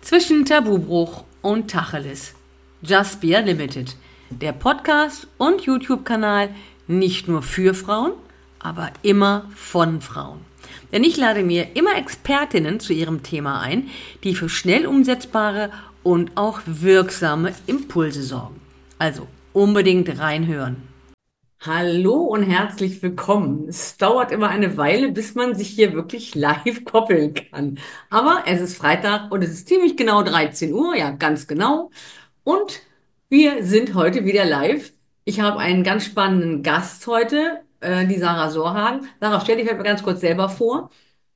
Zwischen Tabubruch und Tacheles. Just Be Limited. Der Podcast und YouTube-Kanal nicht nur für Frauen, aber immer von Frauen. Denn ich lade mir immer Expertinnen zu ihrem Thema ein, die für schnell umsetzbare und auch wirksame Impulse sorgen. Also unbedingt reinhören. Hallo und herzlich willkommen. Es dauert immer eine Weile, bis man sich hier wirklich live koppeln kann. Aber es ist Freitag und es ist ziemlich genau 13 Uhr, ja, ganz genau. Und wir sind heute wieder live. Ich habe einen ganz spannenden Gast heute, die Sarah Sorhagen. Sarah, stell dich halt mal ganz kurz selber vor.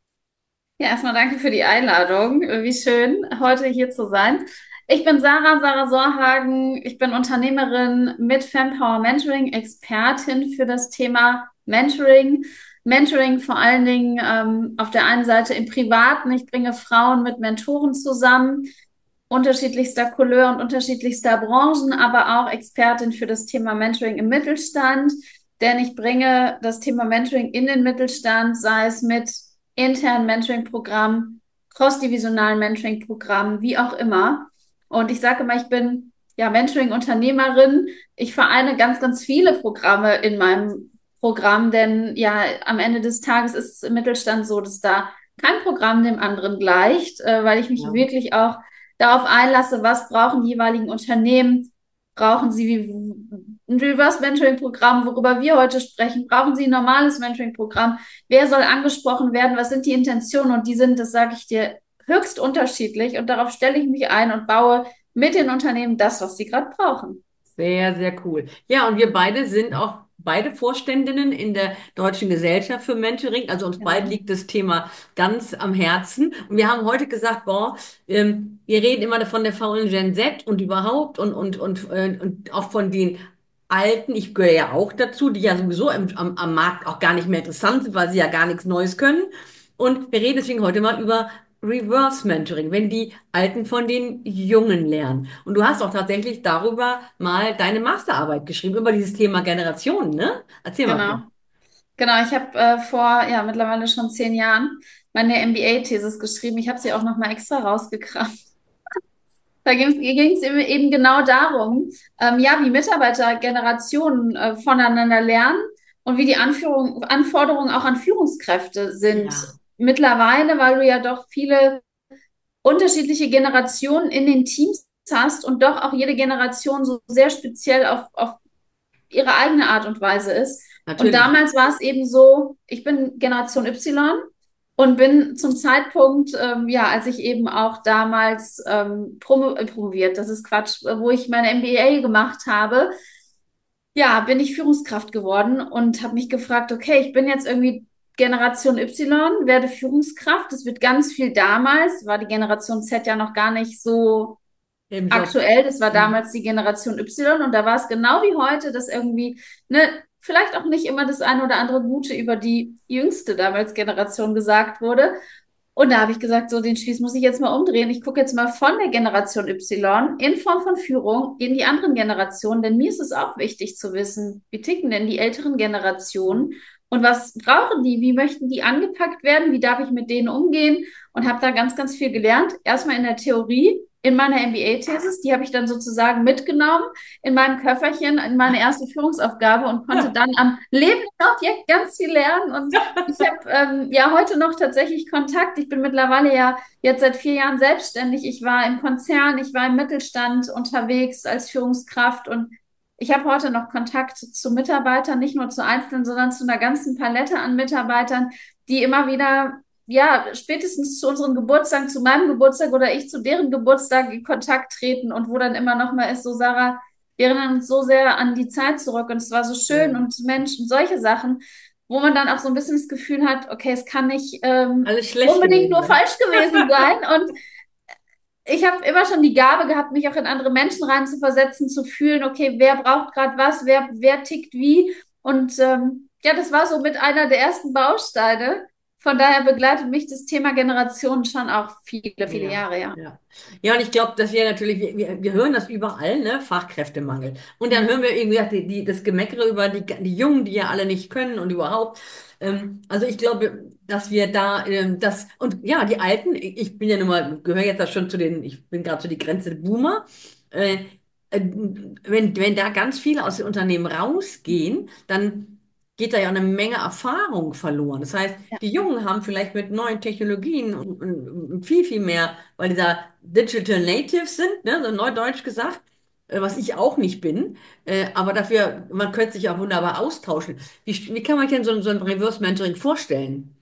Ja, erstmal danke für die Einladung. Wie schön, heute hier zu sein. Ich bin Sarah Sorhagen. Ich bin Unternehmerin mit Fempower Mentoring, Expertin für das Thema Mentoring. Mentoring vor allen Dingen auf der einen Seite im Privaten. Ich bringe Frauen mit Mentoren zusammen, unterschiedlichster Couleur und unterschiedlichster Branchen, aber auch Expertin für das Thema Mentoring im Mittelstand. Denn ich bringe das Thema Mentoring in den Mittelstand, sei es mit internen Mentoring-Programmen, cross-divisionalen Mentoring-Programmen, wie auch immer. Und ich sage immer, ich bin ja Mentoring-Unternehmerin. Ich vereine ganz viele Programme in meinem Programm, denn ja, am Ende des Tages ist es im Mittelstand so, dass da kein Programm dem anderen gleicht, weil ich mich Ja. wirklich auch darauf einlasse, was brauchen die jeweiligen Unternehmen, brauchen sie ein Reverse Mentoring-Programm, worüber wir heute sprechen, brauchen sie ein normales Mentoring-Programm, wer soll angesprochen werden, was sind die Intentionen und die sind, das sage ich dir, höchst unterschiedlich und darauf stelle ich mich ein und baue mit den Unternehmen das, was sie gerade brauchen. Sehr, sehr cool. Ja, und wir beide sind auch beide Vorständinnen in der Deutschen Gesellschaft für Mentoring. Also uns beiden Genau. liegt das Thema ganz am Herzen. Und wir haben heute gesagt, boah, wir reden immer von der faulen Gen Z und überhaupt und auch von den Alten, ich gehöre ja auch dazu, die ja sowieso am Markt auch gar nicht mehr interessant sind, weil sie ja gar nichts Neues können. Und wir reden deswegen heute mal über Reverse Mentoring, wenn die Alten von den Jungen lernen. Und du hast auch tatsächlich darüber mal deine Masterarbeit geschrieben, über dieses Thema Generationen, ne? Erzähl mal Genau. von. Genau, ich habe vor ja mittlerweile schon 10 Jahren meine MBA-Thesis geschrieben. Ich habe sie auch noch mal extra rausgekramt. Da ging es eben genau darum, ja, wie Mitarbeitergenerationen voneinander lernen und wie die Anforderungen auch an Führungskräfte sind. Ja, Mittlerweile, weil du ja doch viele unterschiedliche Generationen in den Teams hast und doch auch jede Generation so sehr speziell auf ihre eigene Art und Weise ist. Und natürlich. damals war es eben so, ich bin Generation Y und bin zum Zeitpunkt, ja, als ich eben auch damals promoviert, das ist Quatsch, wo ich meine MBA gemacht habe, ja, bin ich Führungskraft geworden und habe mich gefragt, okay, ich bin jetzt irgendwie Generation Y, werde Führungskraft. Das wird ganz viel damals, war die Generation Z ja noch gar nicht so Im Job. aktuell. Das war Mhm. damals die Generation Y und da war es genau wie heute, dass irgendwie, ne, vielleicht auch nicht immer das eine oder andere Gute über die jüngste damals Generation gesagt wurde. Und da habe ich gesagt, so den Spieß muss ich jetzt mal umdrehen. Ich gucke jetzt mal von der Generation Y in Form von Führung in die anderen Generationen, denn mir ist es auch wichtig zu wissen, wie ticken denn die älteren Generationen und was brauchen die? Wie möchten die angepackt werden? Wie darf ich mit denen umgehen? Und habe da ganz viel gelernt. Erstmal in der Theorie, in meiner MBA-Thesis, die habe ich dann sozusagen mitgenommen in meinem Köfferchen, in meine erste Führungsaufgabe und konnte Ja. dann am lebenden Objekt ganz viel lernen. Und ich habe ja heute noch tatsächlich Kontakt. Ich bin mittlerweile ja jetzt seit 4 Jahren selbstständig. Ich war im Konzern, ich war im Mittelstand unterwegs als Führungskraft und ich habe heute noch Kontakt zu Mitarbeitern, nicht nur zu Einzelnen, sondern zu einer ganzen Palette an Mitarbeitern, die immer wieder, ja, spätestens zu unserem Geburtstag, zu meinem Geburtstag oder ich zu deren Geburtstag in Kontakt treten und wo dann immer noch mal ist, so Sarah, wir erinnern uns so sehr an die Zeit zurück und es war so schön Ja. und Mensch und solche Sachen, wo man dann auch so ein bisschen das Gefühl hat, okay, es kann nicht Alles schlecht unbedingt gewesen nur sein. falsch gewesen sein. Und ich habe immer schon die Gabe gehabt, mich auch in andere Menschen reinzuversetzen, zu fühlen, okay, wer braucht gerade was, wer tickt wie. Und ja, das war so mit einer der ersten Bausteine. Von daher begleitet mich das Thema Generationen schon auch viele Ja, Jahre, ja. ja. Ja, und ich glaube, dass wir natürlich, wir hören das überall, ne? Fachkräftemangel. Und dann hören Mhm. wir irgendwie das Gemeckere über die Jungen, die ja alle nicht können und überhaupt. Also ich glaube, dass wir da das und ja, die Alten, ich bin ja nun mal, gehöre jetzt da schon zu den, ich bin gerade so die Grenze Boomer. Äh, wenn da ganz viele aus den Unternehmen rausgehen, dann geht da ja eine Menge Erfahrung verloren. Das heißt, Ja. die Jungen haben vielleicht mit neuen Technologien und viel, viel mehr, weil die da Digital Natives sind, ne, so neudeutsch gesagt, was ich auch nicht bin. Aber dafür, man könnte sich auch wunderbar austauschen. Wie kann man sich denn so ein Reverse Mentoring vorstellen?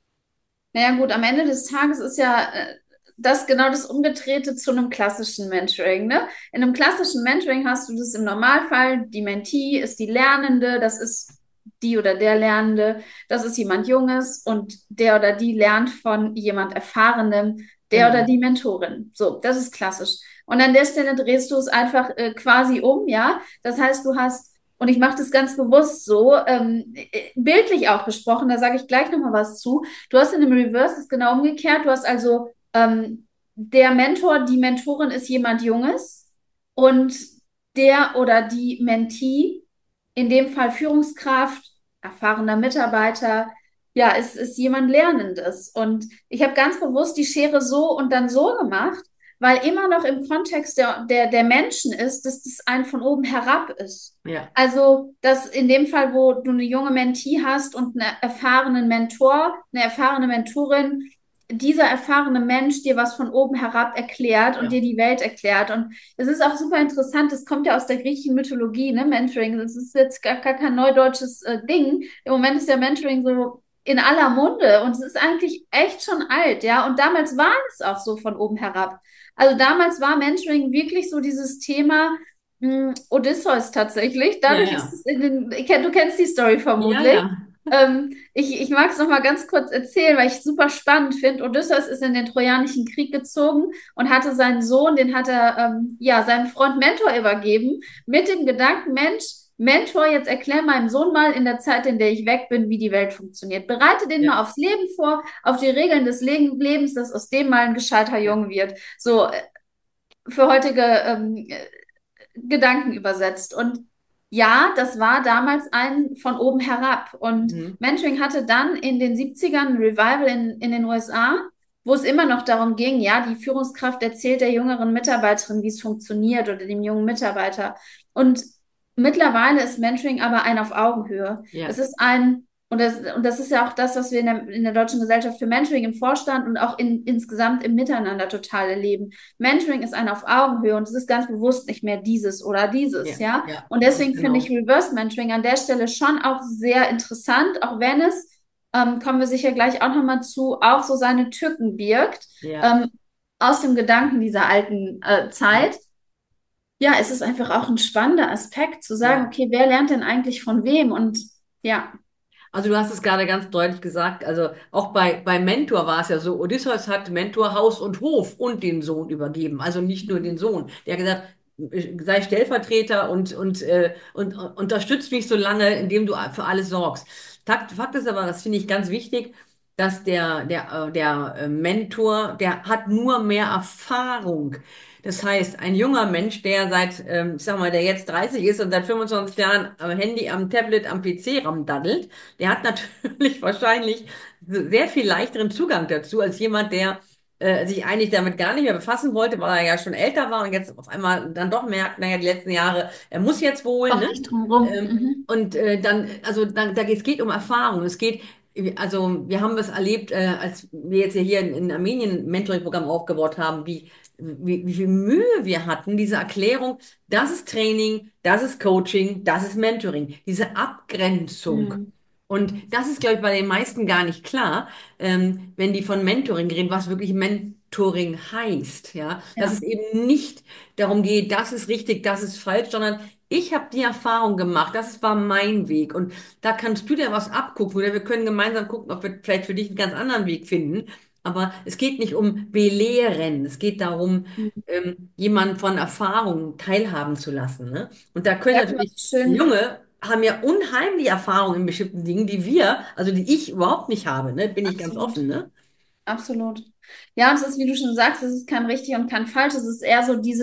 Naja, gut, am Ende des Tages ist ja das genau das Umgedrehte zu einem klassischen Mentoring, ne? In einem klassischen Mentoring hast du das im Normalfall, die Mentee ist die Lernende, das ist die oder der Lernende, das ist jemand Junges und der oder die lernt von jemand Erfahrenem, der oder Genau. die Mentorin. So, das ist klassisch. Und an der Stelle drehst du es einfach quasi um, ja? Das heißt, du hast und ich mache das ganz bewusst so, bildlich auch gesprochen, da sage ich gleich nochmal was zu. Du hast in dem Reverse es genau umgekehrt. Du hast also der Mentor, die Mentorin ist jemand Junges und der oder die Mentee, in dem Fall Führungskraft, erfahrener Mitarbeiter, ja, ist jemand Lernendes. Und ich habe ganz bewusst die Schere so und dann so gemacht, weil immer noch im Kontext der Menschen ist, dass das ein von oben herab ist. Ja. Also, dass in dem Fall, wo du eine junge Mentee hast und einen erfahrenen Mentor, eine erfahrene Mentorin, dieser erfahrene Mensch dir was von oben herab erklärt und Ja. dir die Welt erklärt. Und es ist auch super interessant, das kommt ja aus der griechischen Mythologie, ne, Mentoring. Das ist jetzt gar kein neudeutsches Ding. Im Moment ist ja Mentoring so in aller Munde und es ist eigentlich echt schon alt, ja. Und damals war es auch so von oben herab. Also damals war Mentoring wirklich so dieses Thema, Odysseus tatsächlich. Ja, Dadurch ist ja. es du kennst die Story Ja, vermutlich. ja. Ich mag es noch mal ganz kurz erzählen, weil ich es super spannend finde. Odysseus ist in den Trojanischen Krieg gezogen und hatte seinen Sohn, den hat er ja seinem Freund Mentor übergeben, mit dem Gedanken, Mensch, Mentor, jetzt erklär meinem Sohn mal in der Zeit, in der ich weg bin, wie die Welt funktioniert. Bereite den Ja, mal aufs Leben vor, auf die Regeln des Lebens, dass aus dem mal ein gescheiter ja. Junge wird. So für heutige Gedanken übersetzt. Und ja, das war damals ein von oben herab. Und Mhm. Mentoring hatte dann in den 70ern ein Revival in den USA, wo es immer noch darum ging, ja, die Führungskraft erzählt der jüngeren Mitarbeiterin, wie es funktioniert oder dem jungen Mitarbeiter. Und mittlerweile ist Mentoring aber ein auf Augenhöhe. Es Ja. ist ein, und das ist ja auch das, was wir in der Deutschen Gesellschaft für Mentoring im Vorstand und auch insgesamt im Miteinander total erleben. Mentoring ist ein auf Augenhöhe und es ist ganz bewusst nicht mehr dieses oder dieses, Ja, ja. ja, Und ganz deswegen finde ich genau. Reverse Mentoring an der Stelle schon auch sehr interessant, auch wenn es, kommen wir sicher gleich auch nochmal zu, auch so seine Tücken birgt, Ja, ähm, aus dem Gedanken dieser alten ja, Zeit. Ja, es ist einfach auch ein spannender Aspekt zu sagen, ja. okay, wer lernt denn eigentlich von wem? Und ja, Also du hast es gerade ganz deutlich gesagt, also auch bei Mentor war es ja so, Odysseus hat Mentor Haus und Hof und den Sohn übergeben, also nicht nur den Sohn. Der hat gesagt, sei Stellvertreter und unterstützt mich so lange, indem du für alles sorgst. Fakt ist aber, das finde ich ganz wichtig, dass der Mentor, der hat nur mehr Erfahrung. Das heißt, ein junger Mensch, der seit, ich sag mal, der jetzt 30 ist und seit 25 Jahren am Handy, am Tablet, am PC rumdaddelt, der hat natürlich wahrscheinlich sehr viel leichteren Zugang dazu als jemand, der sich eigentlich damit gar nicht mehr befassen wollte, weil er ja schon älter war und jetzt auf einmal dann doch merkt, naja, die letzten Jahre, er muss jetzt wohl, kommt ne? nicht drum rum. Mhm. Und dann, also dann, es geht um Erfahrung. Es geht, also wir haben das erlebt, als wir jetzt hier in Armenien ein Mentoring-Programm aufgebaut haben, wie viel Mühe wir hatten, diese Erklärung, das ist Training, das ist Coaching, das ist Mentoring, diese Abgrenzung. Mhm. Und das ist, glaube ich, bei den meisten gar nicht klar, wenn die von Mentoring reden, was wirklich Mentoring heißt, ja, dass Ja. es eben nicht darum geht, das ist richtig, das ist falsch, sondern ich habe die Erfahrung gemacht, das war mein Weg und da kannst du dir was abgucken oder wir können gemeinsam gucken, ob wir vielleicht für dich einen ganz anderen Weg finden. Aber es geht nicht um Belehren, es geht darum, Mhm. jemanden von Erfahrungen teilhaben zu lassen. Ne? Und da können Sag mal natürlich so schön, Junge haben ja unheimlich Erfahrung in bestimmten Dingen, die wir, also die ich überhaupt nicht habe, ne? Bin ich ganz absolut. offen, ne? Absolut. Ja, und es ist, wie du schon sagst, es ist kein richtig und kein falsch. Es ist eher so dieses,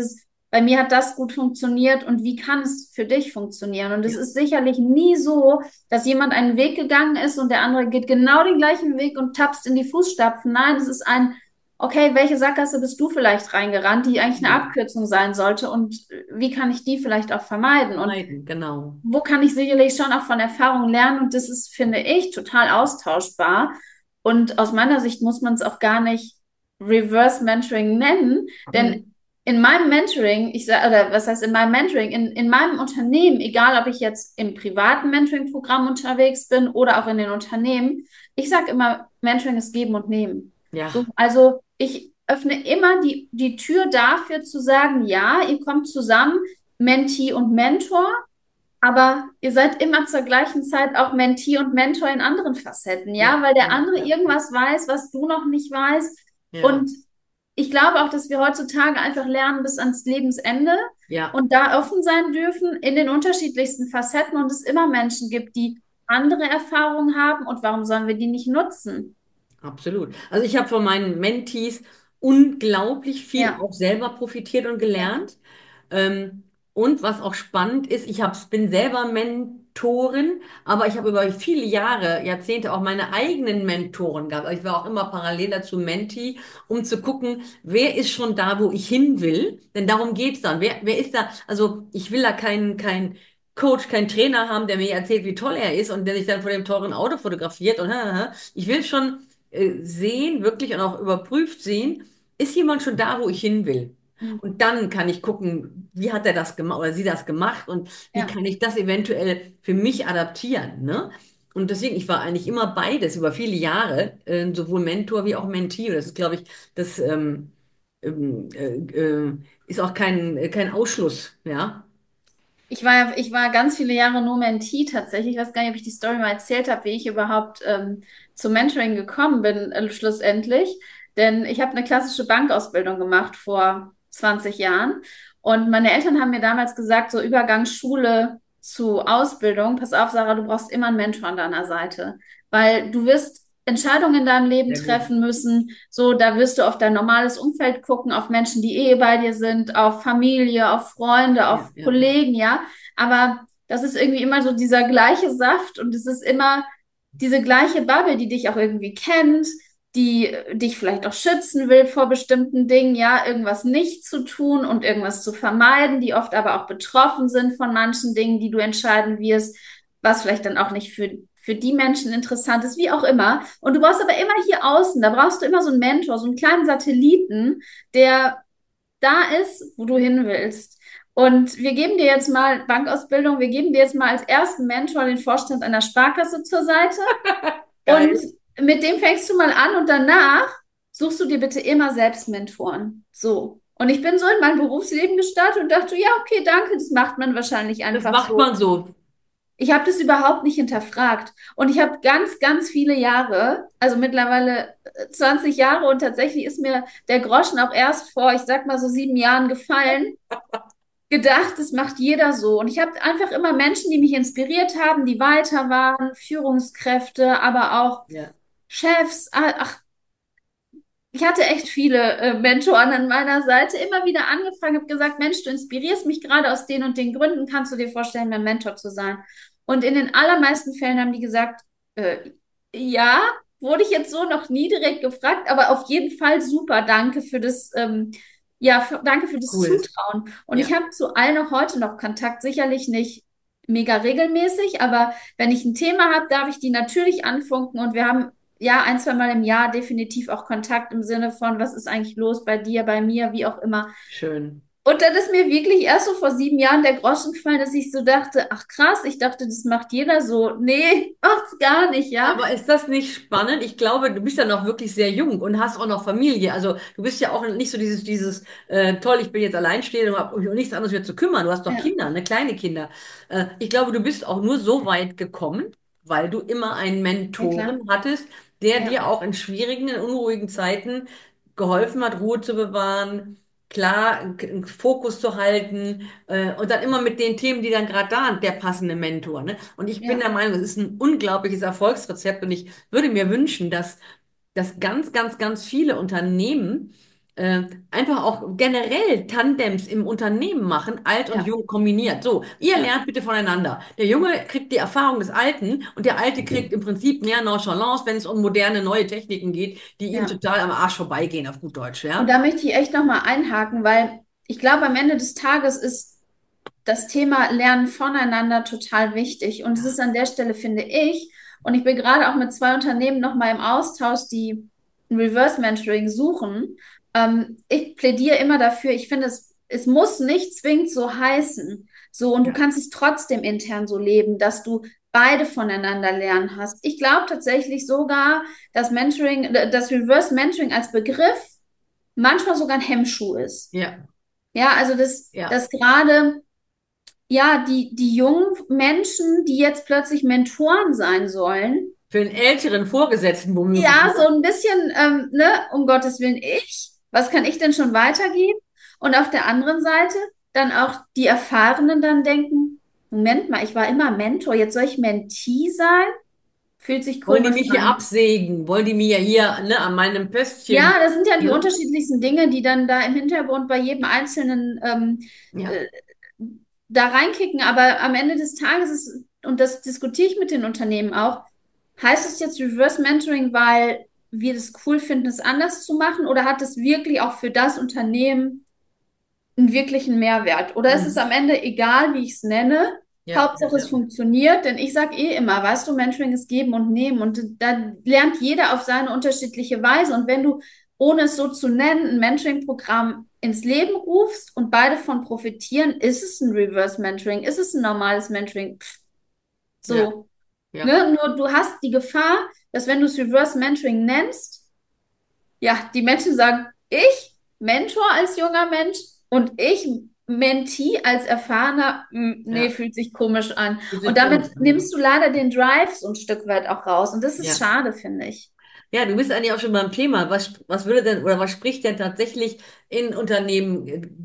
bei mir hat das gut funktioniert und wie kann es für dich funktionieren? Und es Ja. ist sicherlich nie so, dass jemand einen Weg gegangen ist und der andere geht genau den gleichen Weg und tapst in die Fußstapfen. Nein, es ist ein, okay, welche Sackgasse bist du vielleicht reingerannt, die eigentlich eine Ja. Abkürzung sein sollte und wie kann ich die vielleicht auch vermeiden? Und Vermeiden, genau. wo kann ich sicherlich schon auch von Erfahrung lernen und das ist, finde ich, total austauschbar. Und aus meiner Sicht muss man es auch gar nicht Reverse Mentoring nennen, denn Mhm. in meinem Mentoring, ich sage, oder was heißt in meinem Mentoring, in meinem Unternehmen, egal ob ich jetzt im privaten Mentoring-Programm unterwegs bin oder auch in den Unternehmen, ich sage immer, Mentoring ist Geben und Nehmen. So, Ja, also ich öffne immer die Tür dafür zu sagen, ja, ihr kommt zusammen, Mentee und Mentor. Aber ihr seid immer zur gleichen Zeit auch Mentee und Mentor in anderen Facetten, ja, ja, weil der ja, andere ja, ja. irgendwas weiß, was du noch nicht weißt. Ja, Und ich glaube auch, dass wir heutzutage einfach lernen bis ans Lebensende ja. und da offen sein dürfen in den unterschiedlichsten Facetten und es immer Menschen gibt, die andere Erfahrungen haben und warum sollen wir die nicht nutzen? Absolut. Also ich habe von meinen Mentees unglaublich viel Ja, auch selber profitiert und ja. gelernt. Ähm, und was auch spannend ist, bin selber Mentorin, aber ich habe über viele Jahre, Jahrzehnte auch meine eigenen Mentoren gehabt. Also ich war auch immer parallel dazu Mentee, um zu gucken, wer ist schon da, wo ich hin will. Denn darum geht's dann. Wer ist da? Also ich will da kein Coach, keinen Trainer haben, der mir erzählt, wie toll er ist und der sich dann vor dem teuren Auto fotografiert und ich will schon sehen, wirklich und auch überprüft sehen, ist jemand schon da, wo ich hin will? Hm. Und dann kann ich gucken, wie hat er das gemacht oder sie das gemacht und wie Ja. kann ich das eventuell für mich adaptieren, ne? Und deswegen, ich war eigentlich immer beides über viele Jahre, sowohl Mentor wie auch Mentee. Und das ist, glaube ich, das ähm, äh, ist auch kein Ausschluss, ja? Ich war ganz viele Jahre nur Mentee tatsächlich. Ich weiß gar nicht, ob ich die Story mal erzählt habe, wie ich überhaupt zum Mentoring gekommen bin, schlussendlich. Denn ich habe eine klassische Bankausbildung gemacht vor 20 Jahren. Und meine Eltern haben mir damals gesagt, so Übergang Schule zu Ausbildung, pass auf, Sarah, du brauchst immer einen Mentor an deiner Seite. Weil du wirst Entscheidungen in deinem Leben Sehr gut. treffen müssen. So, da wirst du auf dein normales Umfeld gucken, auf Menschen, die bei dir sind, auf Familie, auf Freunde, Ja, auf ja, ja. Kollegen, ja. Aber das ist irgendwie immer so dieser gleiche Saft und es ist immer diese gleiche Bubble, die dich auch irgendwie kennt, die dich vielleicht auch schützen will vor bestimmten Dingen, ja, irgendwas nicht zu tun und irgendwas zu vermeiden, die oft aber auch betroffen sind von manchen Dingen, die du entscheiden wirst, was vielleicht dann auch nicht für die Menschen interessant ist, wie auch immer. Und du brauchst aber immer hier außen, da brauchst du immer so einen Mentor, so einen kleinen Satelliten, der da ist, wo du hin willst. Und wir geben dir jetzt mal Bankausbildung, wir geben dir jetzt mal als ersten Mentor den Vorstand einer Sparkasse zur Seite und Geil. mit dem fängst du mal an und danach suchst du dir bitte immer selbst Mentoren. So. Und ich bin so in mein Berufsleben gestartet und dachte, ja, okay, danke, das macht man wahrscheinlich Das einfach macht so. man so. Ich habe das überhaupt nicht hinterfragt. Und ich habe ganz, ganz viele Jahre, also mittlerweile 20 Jahre und tatsächlich ist mir der Groschen auch erst vor, ich sag mal so 7 Jahren gefallen, gedacht, das macht jeder so. Und ich habe einfach immer Menschen, die mich inspiriert haben, die weiter waren, Führungskräfte, aber auch Ja, Chefs. Ach, ich hatte echt viele Mentoren an meiner Seite, immer wieder angefangen, habe gesagt, Mensch, du inspirierst mich gerade aus den und den Gründen, kannst du dir vorstellen, mein Mentor zu sein? Und in den allermeisten Fällen haben die gesagt, ja, wurde ich jetzt so noch nie direkt gefragt, aber auf jeden Fall super, danke für das, ja, danke für das cool. Zutrauen. Und ich Ja, habe zu allen auch heute noch Kontakt, sicherlich nicht mega regelmäßig, aber wenn ich ein Thema habe, darf ich die natürlich anfunken und wir haben ja, ein, zwei Mal im Jahr definitiv auch Kontakt im Sinne von, was ist eigentlich los bei dir, bei mir, wie auch immer. schön. Und dann ist mir wirklich erst so vor 7 Jahren der Groschen gefallen, dass ich so dachte, ach krass, ich dachte, das macht jeder so. Nee, macht's gar nicht, ja. Aber ist das nicht spannend? Ich glaube, du bist ja noch wirklich sehr jung und hast auch noch Familie. Also du bist ja auch nicht so toll, ich bin jetzt alleinstehend und habe mich um nichts anderes mehr zu kümmern. Du hast doch Ja, Kinder, ne, kleine Kinder. Ich glaube, du bist auch nur so weit gekommen, weil du immer einen ja klar. Mentoren hattest, der Ja, dir auch in schwierigen, in unruhigen Zeiten geholfen hat, Ruhe zu bewahren, klar, einen Fokus zu halten, und dann immer mit den Themen, die dann gerade da sind, der passende Mentor, ne? Und ich bin ja, der Meinung, das ist ein unglaubliches Erfolgsrezept und ich würde mir wünschen, dass ganz viele Unternehmen einfach auch generell Tandems im Unternehmen machen, alt und Ja, jung kombiniert. So, ihr ja, lernt bitte voneinander. Der Junge kriegt die Erfahrung des Alten und der Alte kriegt im Prinzip mehr Nonchalance, wenn es um moderne, neue Techniken geht, die ihm ja. total am Arsch vorbeigehen, auf gut Deutsch, Und ja? da möchte ich echt nochmal einhaken, weil ich glaube, am Ende des Tages ist das Thema Lernen voneinander total wichtig. Und es ist an der Stelle, finde ich, und ich bin gerade auch mit zwei Unternehmen nochmal im Austausch, die ein Reverse Mentoring suchen. Ich plädiere immer dafür, ich finde, es muss nicht zwingend so heißen. So, und du Ja. kannst es trotzdem intern so leben, dass du beide voneinander lernen hast. Ich glaube tatsächlich sogar, dass Mentoring, das Reverse Mentoring als Begriff manchmal sogar ein Hemmschuh ist. Ja, Ja, also ja. dass gerade ja, die jungen Menschen, die jetzt plötzlich Mentoren sein sollen, Für den älteren Vorgesetzten womöglich, ja, ne? so ein bisschen, ne, um Gottes Willen, was kann ich denn schon weitergeben? Und auf der anderen Seite dann auch die Erfahrenen dann denken, Moment mal, ich war immer Mentor, jetzt soll ich Mentee sein? Fühlt sich Wollen die komisch mich hier an. absägen? Wollen die mir hier, ne, an meinem Pöstchen, Ja, das sind ja die ne? unterschiedlichsten Dinge, die dann da im Hintergrund bei jedem Einzelnen Ja, äh, da reinkicken. Aber am Ende des Tages ist, und das diskutiere ich mit den Unternehmen auch, heißt es jetzt Reverse Mentoring, weil wir das cool finden, es anders zu machen, oder hat es wirklich auch für das Unternehmen einen wirklichen Mehrwert? Oder ist es mhm. am Ende egal, wie ich es nenne? Ja, ja, Hauptsache es ja. funktioniert, denn ich sage eh immer, weißt du, Mentoring ist geben und nehmen und da lernt jeder auf seine unterschiedliche Weise. Und wenn du, ohne es so zu nennen, ein Mentoring-Programm ins Leben rufst und beide von profitieren, ist es ein Reverse Mentoring, ist es ein normales Mentoring? Pff, Ja, so, ja. ne? Nur du hast die Gefahr, dass wenn du es Reverse Mentoring nennst, ja, die Menschen sagen, ich Mentor als junger Mensch und ich Mentee als Erfahrener, nee, Ja. fühlt sich komisch an. Fühlt sich Und komisch damit an, ja. nimmst du leider den Drive so ein Stück weit auch raus. Und das ist Ja. schade, finde ich. Ja, du bist eigentlich auch schon beim Thema. Was würde denn oder was spricht denn tatsächlich in Unternehmen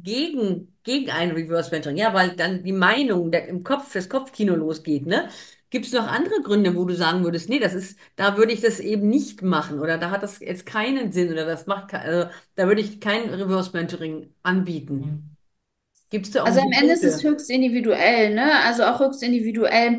gegen ein Reverse Mentoring? Ja, weil dann die Meinung im Kopf, das Kopfkino losgeht, ne? Gibt es noch andere Gründe, wo du sagen würdest, nee, da würde ich das eben nicht machen oder da hat das jetzt keinen Sinn oder also, da würde ich kein Reverse Mentoring anbieten. Gibt es da Also irgendwie am Ende ist es Punkte? höchst individuell, ne? Also auch höchst individuell.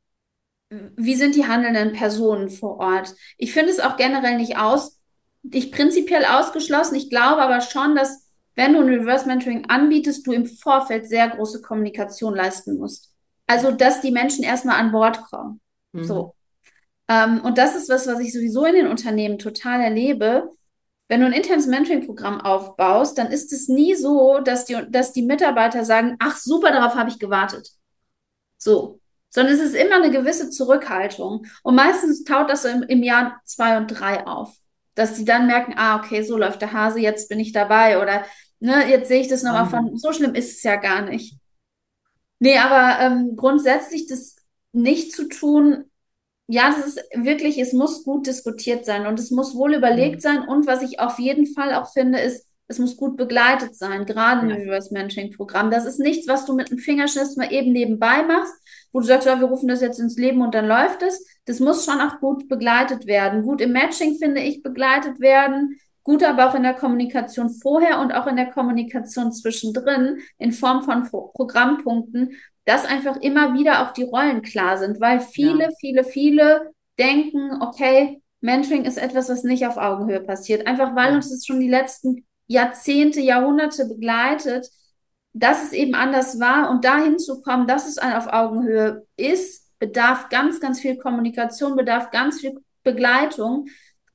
Wie sind die handelnden Personen vor Ort? Ich finde es auch generell nicht prinzipiell ausgeschlossen. Ich glaube aber schon, dass wenn du ein Reverse Mentoring anbietest, du im Vorfeld sehr große Kommunikation leisten musst. Also, dass die Menschen erstmal an Bord kommen. Mhm. So. Und das ist was ich sowieso in den Unternehmen total erlebe. Wenn du ein internes Mentoring-Programm aufbaust, dann ist es nie so, dass die Mitarbeiter sagen, ach super, darauf habe ich gewartet. So. Sondern es ist immer eine gewisse Zurückhaltung. Und meistens taut das so im Jahr 2 und 3 auf. Dass die dann merken, ah, okay, so läuft der Hase, jetzt bin ich dabei. Oder ne, jetzt sehe ich das nochmal Wahnsinn. von, so schlimm ist es ja gar nicht. Nee, aber grundsätzlich das nicht zu tun, ja, das ist wirklich, es muss gut diskutiert sein und es muss wohl überlegt Mhm. sein. Und was ich auf jeden Fall auch finde, ist, es muss gut begleitet sein, gerade ein Ja, Reverse Mentoring-Programm. Das ist nichts, was du mit einem Fingerschnips mal eben nebenbei machst, wo du sagst, ja, wir rufen das jetzt ins Leben und dann läuft es. Das muss schon auch gut begleitet werden. Gut im Matching, finde ich, begleitet werden. Gut aber auch in der Kommunikation vorher und auch in der Kommunikation zwischendrin in Form von Programmpunkten, dass einfach immer wieder auch die Rollen klar sind, weil ja, viele denken, okay, Mentoring ist etwas, was nicht auf Augenhöhe passiert. Einfach weil ja. uns das schon die letzten Jahrzehnte, Jahrhunderte begleitet, dass es eben anders war und dahin zu kommen, dass es auf Augenhöhe ist, bedarf ganz viel Kommunikation, bedarf ganz viel Begleitung.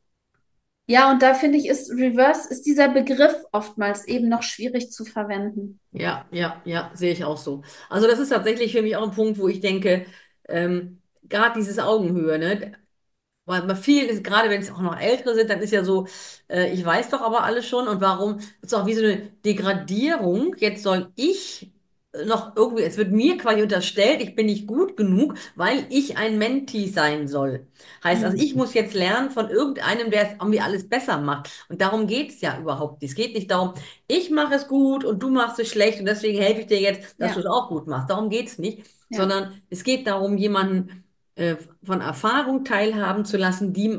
Ja, und da finde ich, ist dieser Begriff oftmals eben noch schwierig zu verwenden. Ja, ja, ja, sehe ich auch so. Also das ist tatsächlich für mich auch ein Punkt, wo ich denke, gerade dieses Augenhöhe, ne? Weil viel ist, gerade wenn es auch noch Ältere sind, dann ist ja so, ich weiß doch aber alles schon und warum, das ist auch wie so eine Degradierung. Jetzt soll ich noch irgendwie, es wird mir quasi unterstellt, ich bin nicht gut genug, weil ich ein Mentee sein soll. Heißt also, ich Mhm. muss jetzt lernen von irgendeinem, der es irgendwie alles besser macht. Und darum geht es ja überhaupt nicht. Es geht nicht darum, ich mache es gut und du machst es schlecht und deswegen helfe ich dir jetzt, dass du es Ja, auch gut machst. Darum geht es nicht, ja, sondern es geht darum, jemanden von Erfahrung teilhaben zu lassen, die man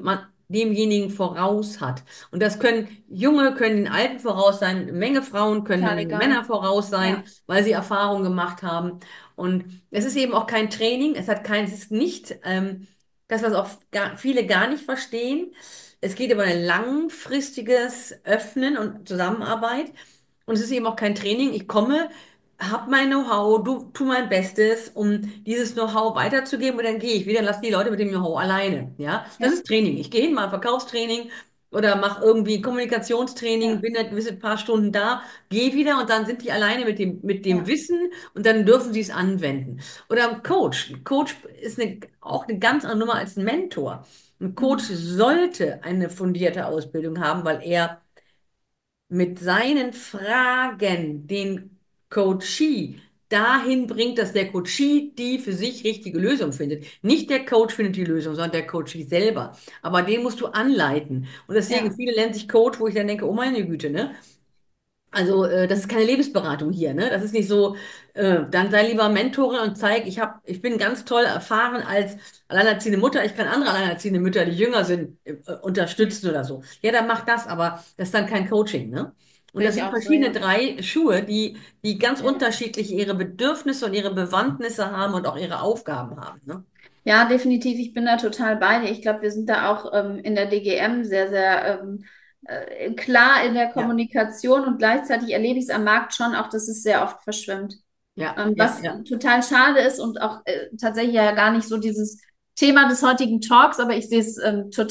demjenigen voraus hat. Und das können Junge, können den Alten voraus sein, eine Menge Frauen können eine Total Menge Männer egal. voraus sein, Ja, weil sie Erfahrungen gemacht haben. Und es ist eben auch kein Training, es ist nicht das, was auch viele gar nicht verstehen. Es geht über ein langfristiges Öffnen und Zusammenarbeit. Und es ist eben auch kein Training. Ich komme, habe mein Know-how, tu mein Bestes, um dieses Know-how weiterzugeben und dann gehe ich wieder, lasse die Leute mit dem Know-how alleine. Ja, das ja, ist Training. Ich gehe hin, mal Verkaufstraining oder mache irgendwie Kommunikationstraining, ja, bin ein bisschen ein paar Stunden da, gehe wieder und dann sind die alleine mit dem ja. Wissen und dann dürfen sie es anwenden. Oder ein Coach. Ein Coach ist auch eine ganz andere Nummer als ein Mentor. Ein Coach Mhm. sollte eine fundierte Ausbildung haben, weil er mit seinen Fragen den Coachee dahin bringt, dass der Coachee die für sich richtige Lösung findet. Nicht der Coach findet die Lösung, sondern der Coachee selber. Aber den musst du anleiten. Und deswegen, Ja. viele nennen sich Coach, wo ich dann denke, oh meine Güte, ne? Also, das ist keine Lebensberatung hier, ne? Das ist nicht so, dann sei lieber Mentorin und zeig, ich bin ganz toll erfahren als alleinerziehende Mutter, ich kann andere alleinerziehende Mütter, die jünger sind, Mhm. unterstützen oder so. Ja, dann mach das, aber das ist dann kein Coaching, ne? Und Sehe das ich sind auch so, verschiedene ja. drei Schuhe, die ganz Ja. unterschiedlich ihre Bedürfnisse und ihre Bewandtnisse haben und auch ihre Aufgaben haben, ne? Ja, definitiv. Ich bin da total bei dir. Ich glaube, wir sind da auch in der DGM sehr, sehr klar in der Ja, Kommunikation und gleichzeitig erlebe ich es am Markt schon auch, dass es sehr oft verschwimmt. ja, ja, Was ja, total schade ist und auch tatsächlich ja gar nicht so dieses Thema des heutigen Talks, aber ich sehe es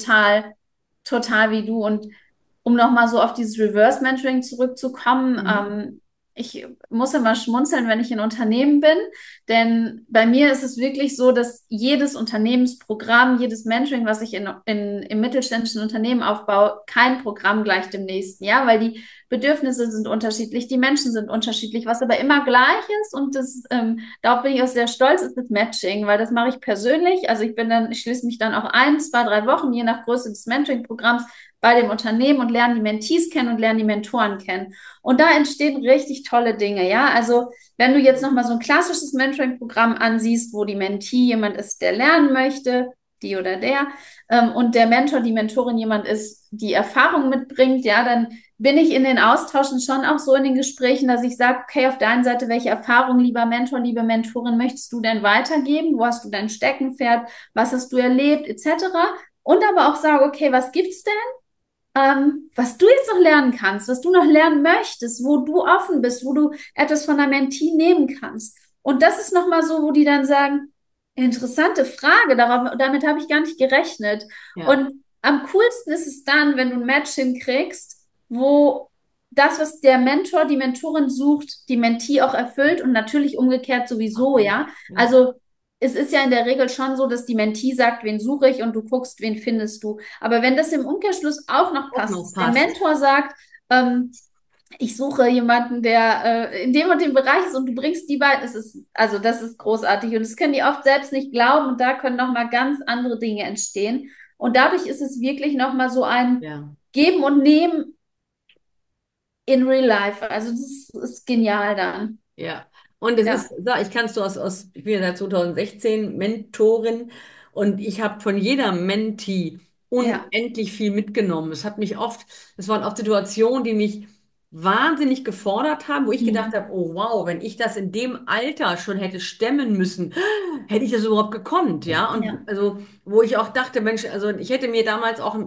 total wie du. Und um nochmal so auf dieses Reverse Mentoring zurückzukommen, mhm. ich muss immer schmunzeln, wenn ich in Unternehmen bin, denn bei mir ist es wirklich so, dass jedes Unternehmensprogramm, jedes Mentoring, was ich im mittelständischen Unternehmen aufbaue, kein Programm gleich dem nächsten, ja, weil die Bedürfnisse sind unterschiedlich, die Menschen sind unterschiedlich, was aber immer gleich ist und darauf bin ich auch sehr stolz, ist das Matching, weil das mache ich persönlich, also ich schließe mich dann auch ein, 2, 3 Wochen, je nach Größe des Mentoring-Programms bei dem Unternehmen und lerne die Mentees kennen und lerne die Mentoren kennen. Und da entstehen richtig tolle Dinge, ja. Also wenn du jetzt nochmal so ein klassisches Mentoring-Programm ansiehst, wo die Mentee jemand ist, der lernen möchte, die oder der, und der Mentor, die Mentorin jemand ist, die Erfahrung mitbringt, ja, dann bin ich in den Austauschen schon auch so in den Gesprächen, dass ich sage, okay, auf der einen Seite, welche Erfahrung, lieber Mentor, liebe Mentorin, möchtest du denn weitergeben? Wo hast du dein Steckenpferd? Was hast du erlebt, etc.? Und aber auch sage, okay, was gibt's denn, was du jetzt noch lernen kannst, was du noch lernen möchtest, wo du offen bist, wo du etwas von der Mentee nehmen kannst. Und das ist nochmal so, wo die dann sagen, interessante Frage, damit habe ich gar nicht gerechnet. Ja. Und am coolsten ist es dann, wenn du ein Match hinkriegst, wo das, was der Mentor, die Mentorin sucht, die Mentee auch erfüllt und natürlich umgekehrt sowieso, Absolut. ja. Ja. Also es ist ja in der Regel schon so, dass die Mentee sagt, wen suche ich und du guckst, wen findest du. Aber wenn das im Umkehrschluss auch noch Auch passt, noch dass der passt. Mentor sagt, ich suche jemanden, der in dem und dem Bereich ist und du bringst die beiden, also das ist großartig und das können die oft selbst nicht glauben und da können nochmal ganz andere Dinge entstehen. Und dadurch ist es wirklich nochmal so ein Ja. Geben und Nehmen in real life. Also ist genial dann. Ja, und es ist, Ja, so, ich kann es so ich bin ja seit 2016 Mentorin und ich habe von jeder Mentee ja, unendlich viel mitgenommen. Es waren oft Situationen, die mich wahnsinnig gefordert haben, wo ich gedacht mhm. habe, oh wow, wenn ich das in dem Alter schon hätte stemmen müssen, hätte ich das überhaupt gekonnt, ja? Und Ja, also, wo ich auch dachte, Mensch, also ich hätte mir damals auch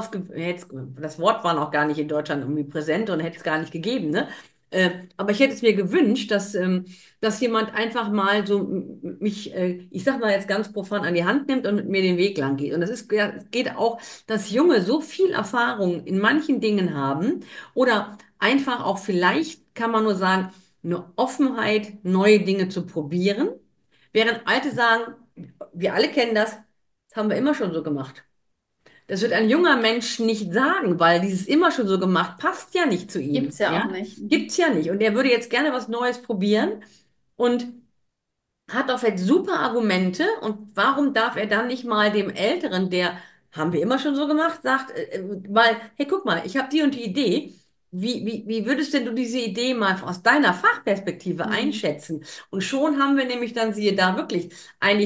das Wort war noch gar nicht in Deutschland irgendwie präsent und hätte es gar nicht gegeben, ne? Aber ich hätte es mir gewünscht, dass jemand einfach mal so mich, ich sag mal jetzt ganz profan an die Hand nimmt und mit mir den Weg lang geht. Und ja, es geht auch, dass Junge so viel Erfahrung in manchen Dingen haben oder einfach auch vielleicht, kann man nur sagen, eine Offenheit, neue Dinge zu probieren, während Alte sagen, wir alle kennen das haben wir immer schon so gemacht. Das wird ein junger Mensch nicht sagen, weil dieses immer schon so gemacht passt ja nicht zu gibt's ihm. ja auch Ja, nicht. Mhm. gibt's ja nicht. Und er würde jetzt gerne was Neues probieren und hat auch jetzt super Argumente. Und warum darf er dann nicht mal dem Älteren, der haben wir immer schon so gemacht, sagt mal, hey, guck mal, ich habe die und die Idee. Wie würdest denn du diese Idee mal aus deiner Fachperspektive Mhm. einschätzen? Und schon haben wir nämlich dann, siehe da, wirklich eigentlich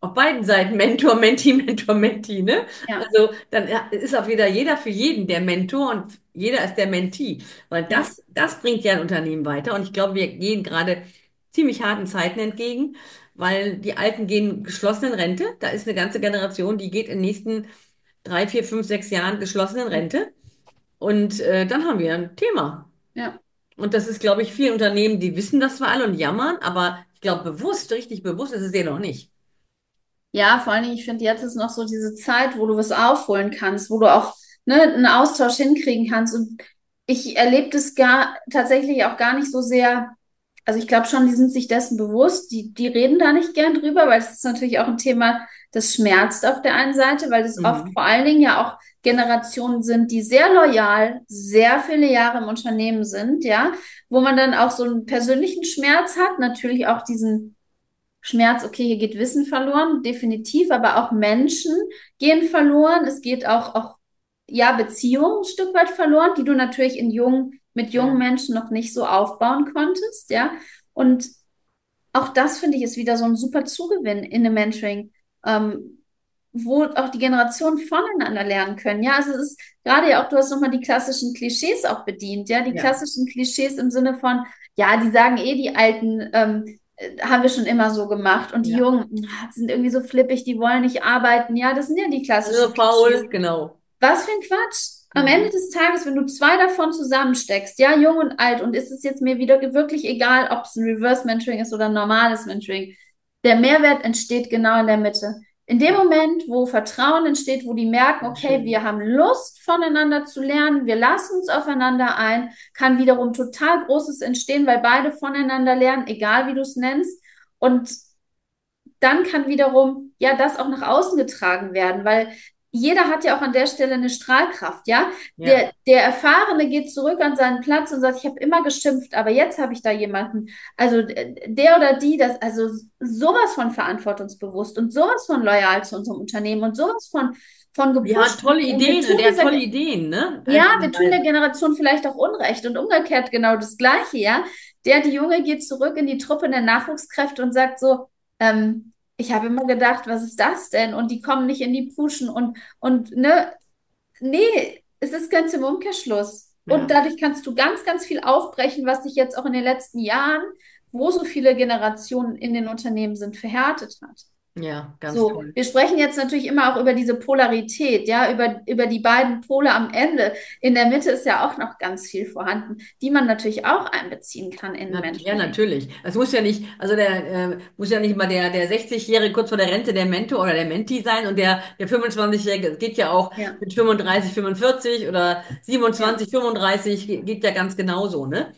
auf beiden Seiten Mentor, Mentee, Mentor, Mentee, ne? Ja, Also dann ist auch wieder jeder für jeden der Mentor und jeder ist der Mentee, weil ja, das bringt ja ein Unternehmen weiter und ich glaube, wir gehen gerade ziemlich harten Zeiten entgegen, weil die Alten gehen geschlossen in Rente, da ist eine ganze Generation, die geht in den nächsten 3, 4, 5, 6 Jahren geschlossen in Rente und dann haben wir ein Thema. ja. Und das ist, glaube ich, viele Unternehmen, die wissen das zwar alle und jammern, aber ich glaube, bewusst, richtig bewusst ist es denen noch nicht. Ja, vor allen Dingen, ich finde, jetzt ist noch so diese Zeit, wo du was aufholen kannst, wo du auch, ne, einen Austausch hinkriegen kannst. Und ich erlebe das tatsächlich auch gar nicht so sehr. Also ich glaube schon, die sind sich dessen bewusst. Die reden da nicht gern drüber, weil es ist natürlich auch ein Thema, das schmerzt auf der einen Seite, weil es oft Mhm. vor allen Dingen ja auch Generationen sind, die sehr loyal, sehr viele Jahre im Unternehmen sind, ja, wo man dann auch so einen persönlichen Schmerz hat, natürlich auch diesen Schmerz, okay, hier geht Wissen verloren, definitiv, aber auch Menschen gehen verloren. Es geht auch ja, Beziehungen ein Stück weit verloren, die du natürlich mit jungen Ja. Menschen noch nicht so aufbauen konntest, ja. Und auch das finde ich ist wieder so ein super Zugewinn in einem Mentoring, wo auch die Generationen voneinander lernen können. Ja, also es ist gerade ja auch, du hast nochmal die klassischen Klischees auch bedient, ja, die Ja. klassischen Klischees im Sinne von, ja, die sagen eh, die Alten, haben wir schon immer so gemacht und die Ja. Jungen sind irgendwie so flippig, die wollen nicht arbeiten. Ja, das sind ja die Also klassischen Klischees. faul, genau. Was für ein Quatsch. Am Ende Mhm. des Tages, wenn du zwei davon zusammensteckst, ja, jung und alt, und ist es jetzt mir wieder wirklich egal, ob es ein Reverse Mentoring ist oder ein normales Mentoring, der Mehrwert entsteht genau in der Mitte. In dem Ja, Moment, wo Vertrauen entsteht, wo die merken, sehr okay, schön. wir haben Lust, voneinander zu lernen, wir lassen uns aufeinander ein, kann wiederum total Großes entstehen, weil beide voneinander lernen, egal wie du es nennst. Und dann kann wiederum ja das auch nach außen getragen werden, weil jeder hat ja auch an der Stelle eine Strahlkraft, ja. Ja. Der Erfahrene geht zurück an seinen Platz und sagt, ich habe immer geschimpft, aber jetzt habe ich da jemanden. Also der oder die, das, also sowas von verantwortungsbewusst und sowas von loyal zu unserem Unternehmen und sowas von Die hat gepusht. tolle Und wir Ideen und tun der hat dieser, tolle Ideen, ne? ja, Einfach wir tun der mal. Generation vielleicht auch Unrecht und umgekehrt genau das Gleiche, ja. Die Junge geht zurück in die Truppe der Nachwuchskräfte und sagt so, ich habe immer gedacht, was ist das denn? Und die kommen nicht in die Puschen ne, nee, es ist ganz im Umkehrschluss. Und Ja. dadurch kannst du ganz, ganz viel aufbrechen, was sich jetzt auch in den letzten Jahren, wo so viele Generationen in den Unternehmen sind, verhärtet hat. Ja, ganz So, toll. wir sprechen jetzt natürlich immer auch über diese Polarität, ja, über die beiden Pole am Ende. In der Mitte ist ja auch noch ganz viel vorhanden, die man natürlich auch einbeziehen kann in ein Ja, Mentoring. natürlich. Es muss ja nicht, also muss ja nicht mal der 60-Jährige kurz vor der Rente der Mentor oder der Mentee sein und der 25-Jährige, es geht ja auch Ja, mit 35, 45 oder ja. 27, 35, geht ja ganz genauso, ne?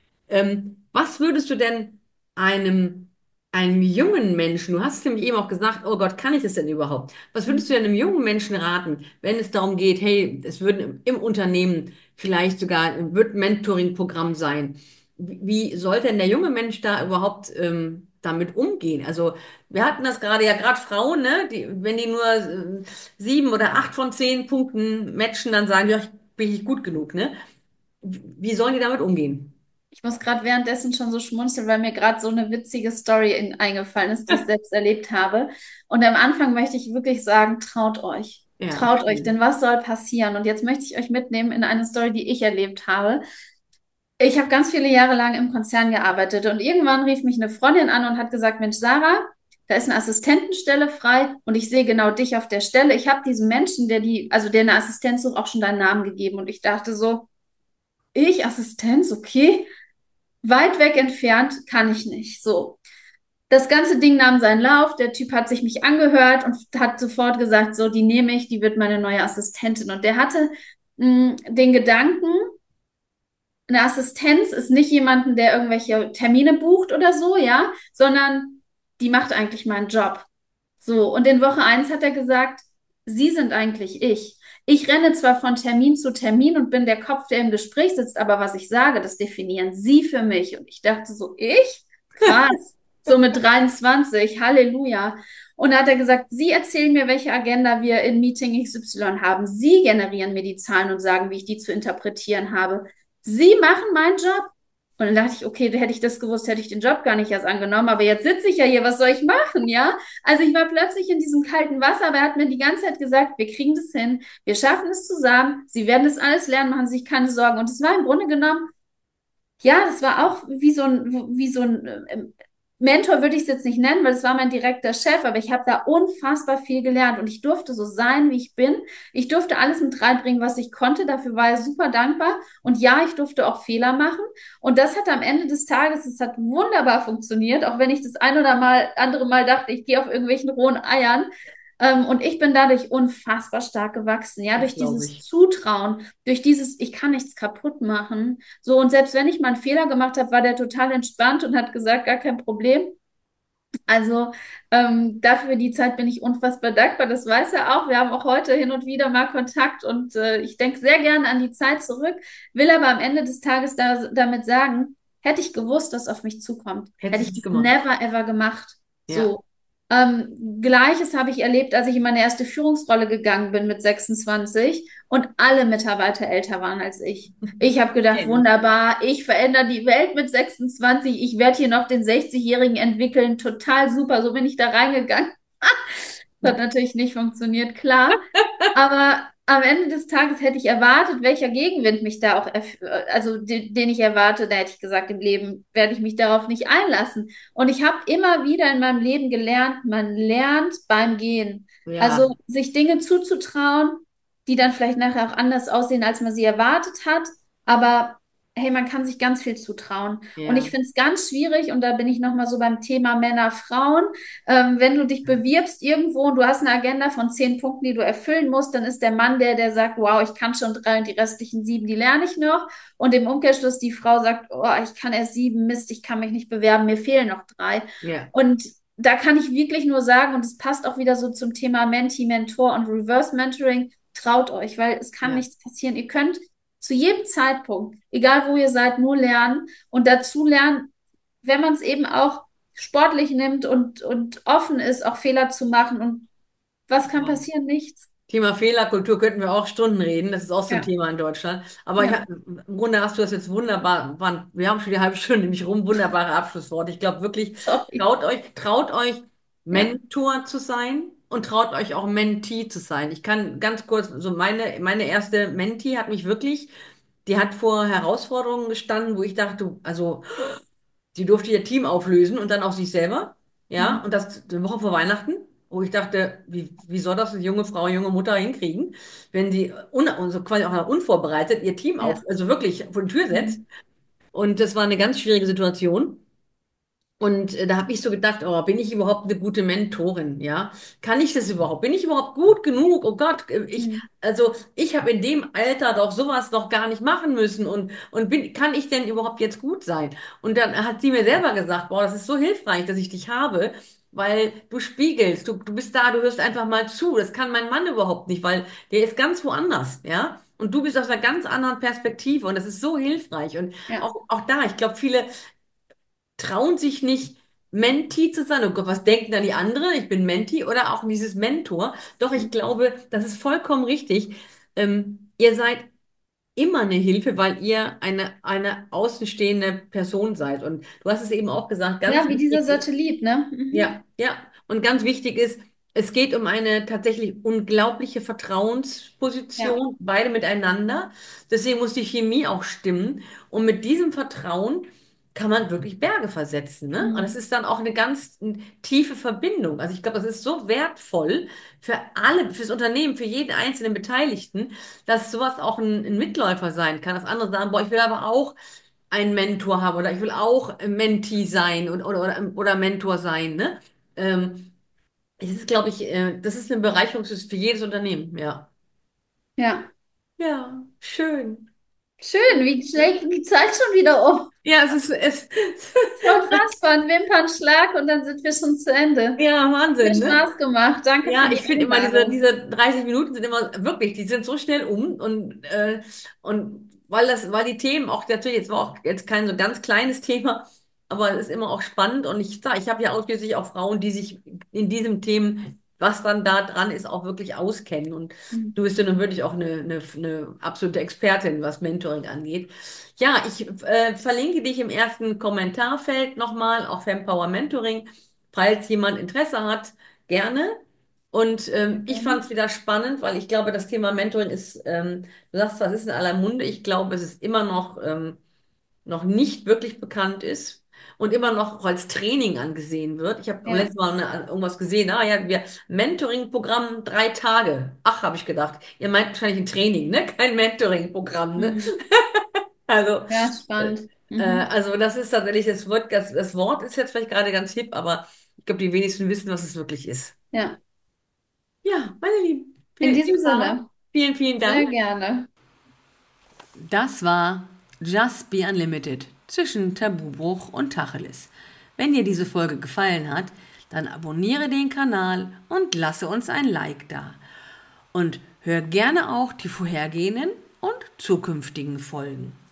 Was würdest du denn einem, einem jungen Menschen, du hast es nämlich eben auch gesagt, oh Gott, kann ich das denn überhaupt? Was würdest du denn einem jungen Menschen raten, wenn es darum geht, hey, es würde im Unternehmen vielleicht sogar, wird ein Mentoring-Programm sein. Wie soll denn der junge Mensch da überhaupt damit umgehen? Also wir hatten das gerade, ja gerade Frauen, ne, die, wenn die nur 7 oder 8 von 10 Punkten matchen, dann sagen die, ja, ich bin nicht gut genug, ne? Wie sollen die damit umgehen? Ich muss gerade währenddessen schon so schmunzeln, weil mir gerade so eine witzige Story eingefallen ist, die ich selbst erlebt habe. Und am Anfang möchte ich wirklich sagen, traut euch. Ja, Traut euch, schön. denn was soll passieren? Und jetzt möchte ich euch mitnehmen in eine Story, die ich erlebt habe. Ich habe ganz viele Jahre lang im Konzern gearbeitet und irgendwann rief mich eine Freundin an und hat gesagt, Mensch, Sarah, da ist eine Assistentenstelle frei und ich sehe genau dich auf der Stelle. Ich habe diesem Menschen, der eine Assistenz sucht, auch schon deinen Namen gegeben. Und ich dachte so, ich Assistenz, okay. Weit weg entfernt kann ich nicht. So. Das ganze Ding nahm seinen Lauf. Der Typ hat sich mich angehört und hat sofort gesagt, so, die nehme ich, die wird meine neue Assistentin. Und der hatte den Gedanken, eine Assistenz ist nicht jemanden, der irgendwelche Termine bucht oder so, ja, sondern die macht eigentlich meinen Job. So, und in Woche eins hat er gesagt, Sie sind eigentlich ich. Ich renne zwar von Termin zu Termin und bin der Kopf, der im Gespräch sitzt, aber was ich sage, das definieren Sie für mich. Und ich dachte so, ich? Krass. So mit 23, Halleluja. Und da hat er gesagt, Sie erzählen mir, welche Agenda wir in Meeting XY haben. Sie generieren mir die Zahlen und sagen, wie ich die zu interpretieren habe. Sie machen meinen Job. Und dann dachte ich, okay, hätte ich das gewusst, hätte ich den Job gar nicht erst angenommen. Aber jetzt sitze ich ja hier, was soll ich machen, ja? Also ich war plötzlich in diesem kalten Wasser, aber er hat mir die ganze Zeit gesagt, wir kriegen das hin, wir schaffen es zusammen, Sie werden das alles lernen, machen Sie sich keine Sorgen. Und es war im Grunde genommen, ja, das war auch wie so ein Mentor würde ich es jetzt nicht nennen, weil es war mein direkter Chef, aber ich habe da unfassbar viel gelernt und ich durfte so sein, wie ich bin. Ich durfte alles mit reinbringen, was ich konnte. Dafür war er super dankbar. Und ja, ich durfte auch Fehler machen. Und das hat am Ende des Tages, es hat wunderbar funktioniert, auch wenn ich das ein oder mal andere Mal dachte, ich gehe auf irgendwelchen rohen Eiern. Und ich bin dadurch unfassbar stark gewachsen, ja, Das durch glaube dieses ich. Zutrauen, durch dieses, ich kann nichts kaputt machen. So, und selbst wenn ich mal einen Fehler gemacht habe, war der total entspannt und hat gesagt, gar kein Problem. Also dafür die Zeit bin ich unfassbar dankbar. Das weiß er auch. Wir haben auch heute hin und wieder mal Kontakt und ich denke sehr gerne an die Zeit zurück, will aber am Ende des Tages damit sagen, hätte ich gewusst, was auf mich zukommt, hätte Hättest ich du es das gemacht. never ever gemacht. Ja. So. Gleiches habe ich erlebt, als ich in meine erste Führungsrolle gegangen bin mit 26 und alle Mitarbeiter älter waren als ich. Ich habe gedacht, Kenn wunderbar, ich verändere die Welt mit 26, ich werde hier noch den 60-Jährigen entwickeln, total super, so bin ich da reingegangen. Das hat natürlich nicht funktioniert, klar, aber am Ende des Tages hätte ich erwartet, welcher Gegenwind mich da auch, also den ich erwarte, da hätte ich gesagt, im Leben werde ich mich darauf nicht einlassen. Und ich habe immer wieder in meinem Leben gelernt, man lernt beim Gehen. Ja, Also sich Dinge zuzutrauen, die dann vielleicht nachher auch anders aussehen, als man sie erwartet hat. Aber hey, man kann sich ganz viel zutrauen. Und ich ja. finde es ganz schwierig, und da bin ich nochmal so beim Thema Männer, Frauen. Wenn du dich bewirbst irgendwo und du hast eine Agenda von 10 Punkten, die du erfüllen musst, dann ist der Mann der sagt, wow, ich kann schon 3 und die restlichen 7, die lerne ich noch. Und im Umkehrschluss die Frau sagt, oh, ich kann erst 7, Mist, ich kann mich nicht bewerben, mir fehlen noch 3. Ja. Und da kann ich wirklich nur sagen, und es passt auch wieder so zum Thema Mentee, Mentor und Reverse Mentoring, traut euch, weil es kann Ja. nichts passieren. Ihr könnt zu jedem Zeitpunkt, egal wo ihr seid, nur lernen und dazu lernen, wenn man es eben auch sportlich nimmt und offen ist, auch Fehler zu machen. Und was kann passieren? Nichts. Thema Fehlerkultur könnten wir auch Stunden reden. Das ist auch so ein Ja, Thema in Deutschland. Aber ja, im Grunde hast du das jetzt wunderbar. Wir haben schon die halbe Stunde nämlich rum. Wunderbare Abschlussworte. Ich glaube wirklich, sorry. traut euch, Ja. Mentor zu sein und traut euch auch Mentee zu sein. Ich kann ganz kurz, so meine erste Mentee hat mich wirklich, die hat vor Herausforderungen gestanden, wo ich dachte, also, sie durfte ihr Team auflösen und dann auch sich selber. Ja, Mhm. und das eine Woche vor Weihnachten, wo ich dachte, wie soll das eine junge Frau, junge Mutter hinkriegen, wenn sie also quasi auch unvorbereitet ihr Team Ja. also wirklich vor die Tür setzt. Mhm. Und das war eine ganz schwierige Situation. Und da habe ich so gedacht, oh, bin ich überhaupt eine gute Mentorin? Ja, kann ich das überhaupt? Bin ich überhaupt gut genug? Oh Gott, Mhm. ich habe in dem Alter doch sowas noch gar nicht machen müssen kann ich denn überhaupt jetzt gut sein? Und dann hat sie mir selber gesagt, boah, das ist so hilfreich, dass ich dich habe, weil du spiegelst, du bist da, du hörst einfach mal zu. Das kann mein Mann überhaupt nicht, weil der ist ganz woanders, ja. Und du bist aus einer ganz anderen Perspektive und das ist so hilfreich. Und Ja. auch da, ich glaube, viele trauen sich nicht, Mentee zu sein. Oh Gott, was denken dann die anderen? Ich bin Mentee oder auch dieses Mentor. Doch ich glaube, das ist vollkommen richtig. Ihr seid immer eine Hilfe, weil ihr eine außenstehende Person seid. Und du hast es eben auch gesagt, ganz Ja, wie dieser wichtig ist, Satellit, ne? Mhm. ja, ja. Und ganz wichtig ist, es geht um eine tatsächlich unglaubliche Ja. Vertrauensposition, beide miteinander. Deswegen muss die Chemie auch stimmen. Und mit diesem Vertrauen kann man wirklich Berge versetzen, ne? Und es Mhm. ist dann auch eine ganz tiefe Verbindung. Also ich glaube, das ist so wertvoll für alle, fürs Unternehmen, für jeden einzelnen Beteiligten, dass sowas auch ein Mitläufer sein kann. Dass andere sagen, boah, ich will aber auch einen Mentor haben oder ich will auch Mentee sein oder Mentor sein, ne? Ähm, Es ist, glaube ich, das ist eine Bereicherung für jedes Unternehmen, ja. Ja. Ja, schön. Schön, wie schnell ging die Zeit schon wieder um. Ja, es, Das ist unfassbar. Ein Wimpernschlag und dann sind wir schon zu Ende. ja, Hat mir Wahnsinn, ne? Spaß gemacht. Danke für Ja, die ich finde immer, Einladung. diese 30 Minuten sind immer wirklich, die sind so schnell und weil die Themen auch natürlich, jetzt war auch jetzt kein so ganz kleines Thema, aber es ist immer auch spannend und ich sage, ich habe ja ausschließlich auch Frauen, die sich in diesen Themen was dann da dran ist, auch wirklich auskennen. Und Mhm. du bist ja nun wirklich auch eine absolute Expertin, was Mentoring angeht. Ja, ich verlinke dich im ersten Kommentarfeld nochmal, auch Fempower Mentoring, falls jemand Interesse hat, gerne. Und Sehr ich gerne. fand es wieder spannend, weil ich glaube, das Thema Mentoring ist, du sagst, das ist in aller Munde. Ich glaube, es ist immer noch nicht wirklich bekannt ist und immer noch auch als Training angesehen wird. Ich habe Ja. letztes Mal irgendwas gesehen, ja, wir Mentoring-Programm 3 Tage. Ach, habe ich gedacht. Ihr meint wahrscheinlich ein Training, ne? Kein Mentoring-Programm, ne? Mhm. Also, Ja, äh, spannend. Mhm. also das ist tatsächlich, das Wort ist jetzt vielleicht gerade ganz hip, aber ich glaube, die wenigsten wissen, was es wirklich ist. Ja, Ja, meine Lieben, in diesem liebe Sarah, Sinne, vielen, vielen sehr Dank. gerne. Das war Just Be Unlimited zwischen Tabubruch und Tacheles. Wenn dir diese Folge gefallen hat, dann abonniere den Kanal und lasse uns ein Like da. Und hör gerne auch die vorhergehenden und zukünftigen Folgen.